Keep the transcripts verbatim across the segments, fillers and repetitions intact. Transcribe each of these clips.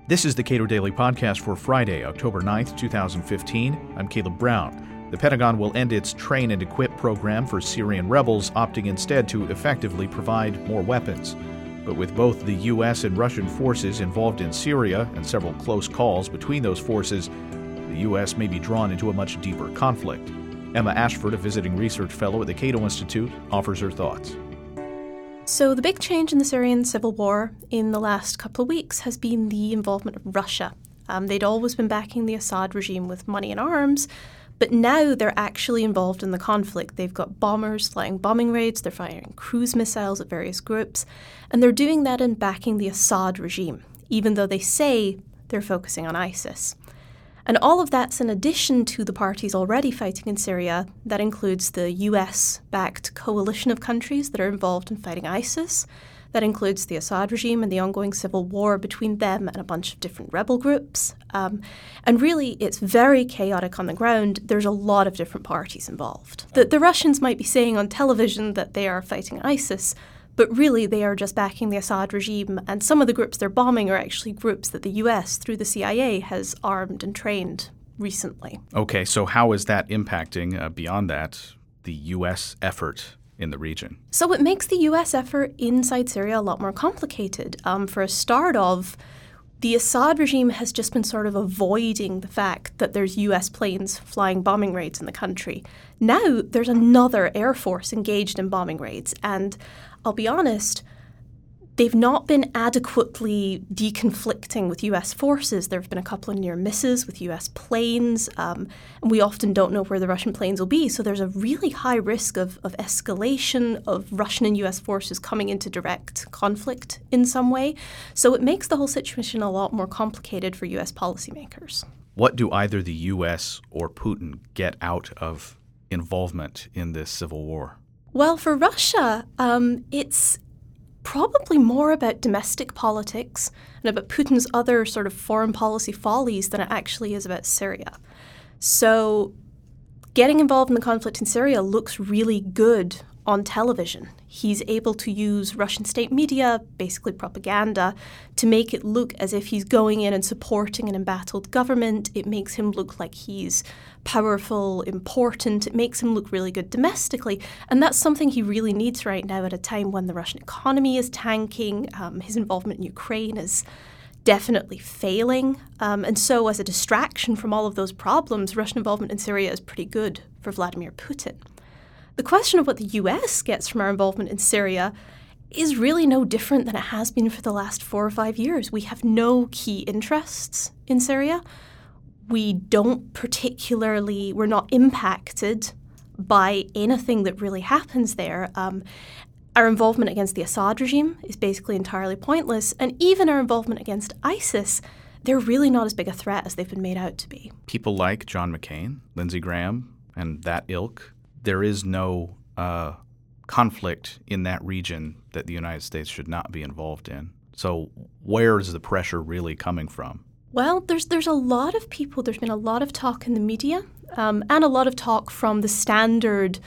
This is the Cato Daily Podcast for Friday, October ninth, twenty fifteen. I'm Caleb Brown. The Pentagon will end its Train and Equip program for Syrian rebels, opting instead to effectively provide more weapons. But with both the U S and Russian forces involved in Syria and several close calls between those forces, the U S may be drawn into a much deeper conflict. Emma Ashford, a visiting research fellow at the Cato Institute, offers her thoughts. So the big change in the Syrian civil war in the last couple of weeks has been the involvement of Russia. Um, they'd always been backing the Assad regime with money and arms, but now they're actually involved in the conflict. They've got bombers flying bombing raids, they're firing cruise missiles at various groups, and they're doing that in backing the Assad regime, even though they say they're focusing on ISIS. And all of that's in addition to the parties already fighting in Syria. That includes the U S-backed coalition of countries that are involved in fighting ISIS. That includes the Assad regime and the ongoing civil war between them and a bunch of different rebel groups. Um, and really, it's very chaotic on the ground. There's a lot of different parties involved. The, the Russians might be saying on television that they are fighting ISIS, but really they are just backing the Assad regime, and some of the groups they're bombing are actually groups that the U S, through the C I A, has armed and trained recently. Okay, so how is that impacting, uh, beyond that, the U S effort in the region? So it makes the U S effort inside Syria a lot more complicated. Um, for a start of, the Assad regime has just been sort of avoiding the fact that there's U S planes flying bombing raids in the country. Now there's another air force engaged in bombing raids, and I'll be honest, they've not been adequately deconflicting with U S forces. There have been a couple of near misses with U S planes, um, and we often don't know where the Russian planes will be. So there's a really high risk of, of escalation of Russian and U S forces coming into direct conflict in some way. So it makes the whole situation a lot more complicated for U S policymakers. What do either the U S or Putin get out of involvement in this civil war? Well, for Russia, um, it's probably more about domestic politics and about Putin's other sort of foreign policy follies than it actually is about Syria. So getting involved in the conflict in Syria looks really good on television. He's able to use Russian state media, basically propaganda, to make it look as if he's going in and supporting an embattled government. It makes him look like he's powerful, important. It makes him look really good domestically. And that's something he really needs right now at a time when the Russian economy is tanking. Um, his involvement in Ukraine is definitely failing. Um, and so as a distraction from all of those problems, Russian involvement in Syria is pretty good for Vladimir Putin. The question of what the U S gets from our involvement in Syria is really no different than it has been for the last four or five years. We have no key interests in Syria. We don't particularly, we're not impacted by anything that really happens there. Um, our involvement against the Assad regime is basically entirely pointless. And even our involvement against ISIS, they're really not as big a threat as they've been made out to be. People like John McCain, Lindsey Graham, and that ilk, there is no uh, conflict in that region that the United States should not be involved in. So where is the pressure really coming from? Well, there's there's a lot of people, there's been a lot of talk in the media um, and a lot of talk from the standard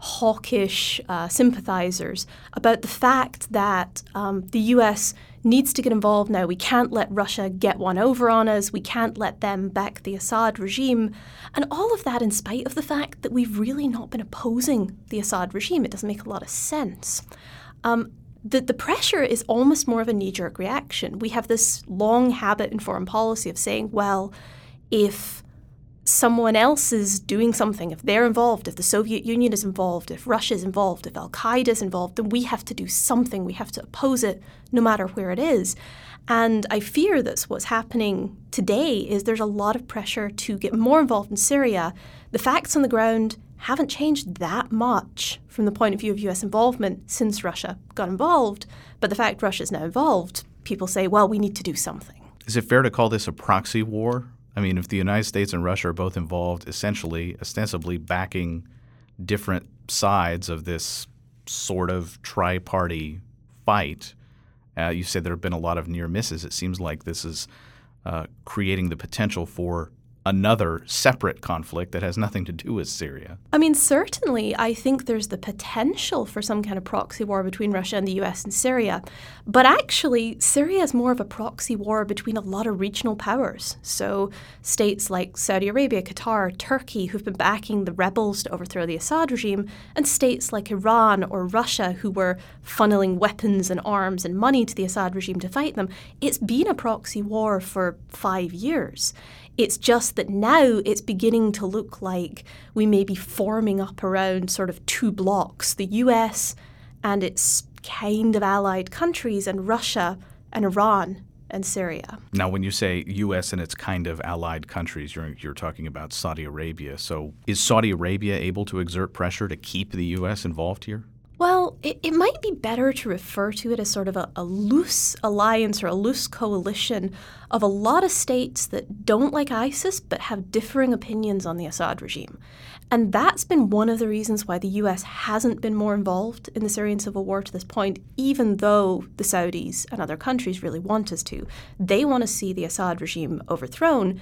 hawkish uh, sympathizers about the fact that um, the U S needs to get involved now. We can't let Russia get one over on us. We can't let them back the Assad regime. And all of that in spite of the fact that we've really not been opposing the Assad regime. It doesn't make a lot of sense. Um, the, the pressure is almost more of a knee-jerk reaction. We have this long habit in foreign policy of saying, well, if someone else is doing something, if they're involved, if the Soviet Union is involved, if Russia is involved, if Al-Qaeda is involved, then we have to do something. We have to oppose it no matter where it is. And I fear that's what's happening today is there's a lot of pressure to get more involved in Syria. The facts on the ground haven't changed that much from the point of view of U S involvement since Russia got involved. But the fact Russia's now involved, people say, well, we need to do something. Is it fair to call this a proxy war? I mean, if the United States and Russia are both involved, essentially, ostensibly backing different sides of this sort of tri-party fight, uh, you said there have been a lot of near misses. It seems like this is uh, creating the potential for another separate conflict that has nothing to do with Syria. I mean, certainly, I think there's the potential for some kind of proxy war between Russia and the U S and Syria. But actually, Syria is more of a proxy war between a lot of regional powers. So states like Saudi Arabia, Qatar, Turkey, who've been backing the rebels to overthrow the Assad regime, and states like Iran or Russia, who were funneling weapons and arms and money to the Assad regime to fight them. It's been a proxy war for five years. It's just that now it's beginning to look like we may be forming up around sort of two blocks, the U S and its kind of allied countries, and Russia and Iran and Syria. Now, when you say U S and its kind of allied countries, you're, you're talking about Saudi Arabia. So is Saudi Arabia able to exert pressure to keep the U S involved here? Well, it, it might be better to refer to it as sort of a, a loose alliance or a loose coalition of a lot of states that don't like ISIS but have differing opinions on the Assad regime. And that's been one of the reasons why the U S hasn't been more involved in the Syrian civil war to this point, even though the Saudis and other countries really want us to. They want to see the Assad regime overthrown.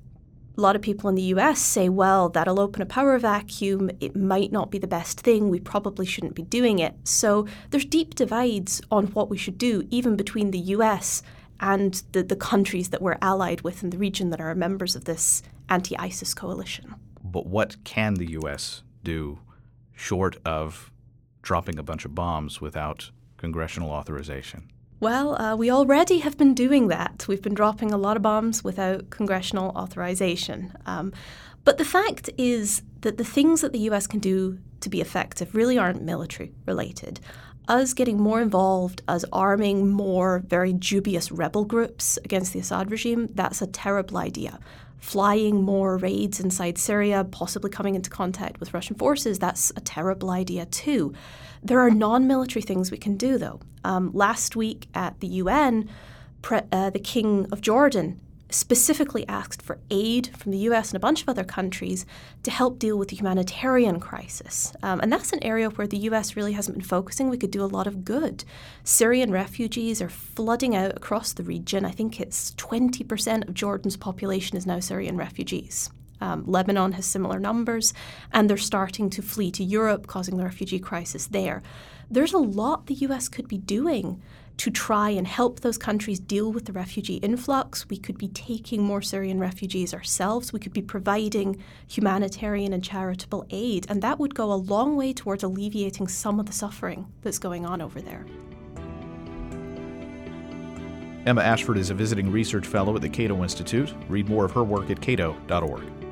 A lot of people in the U S say, well, that'll open a power vacuum. It might not be the best thing. We probably shouldn't be doing it. So there's deep divides on what we should do, even between the U S and the, the countries that we're allied with in the region that are members of this anti-ISIS coalition. But what can the U S do short of dropping a bunch of bombs without congressional authorization? Well, uh, we already have been doing that. We've been dropping a lot of bombs without congressional authorization. Um, but the fact is that the things that the U S can do to be effective really aren't military related. Us getting more involved, us arming more very dubious rebel groups against the Assad regime, that's a terrible idea. Flying more raids inside Syria, possibly coming into contact with Russian forces, that's a terrible idea too. There are non-military things we can do, though. Um, last week at the U N, pre- uh, the King of Jordan specifically asked for aid from the U S and a bunch of other countries to help deal with the humanitarian crisis. Um, and that's an area where the U S really hasn't been focusing. We could do a lot of good. Syrian refugees are flooding out across the region. I think it's twenty percent of Jordan's population is now Syrian refugees. Um, Lebanon has similar numbers, and they're starting to flee to Europe, causing the refugee crisis there. There's a lot the U S could be doing to try and help those countries deal with the refugee influx. We could be taking more Syrian refugees ourselves. We could be providing humanitarian and charitable aid, and that would go a long way towards alleviating some of the suffering that's going on over there. Emma Ashford is a visiting research fellow at the Cato Institute. Read more of her work at cato dot org.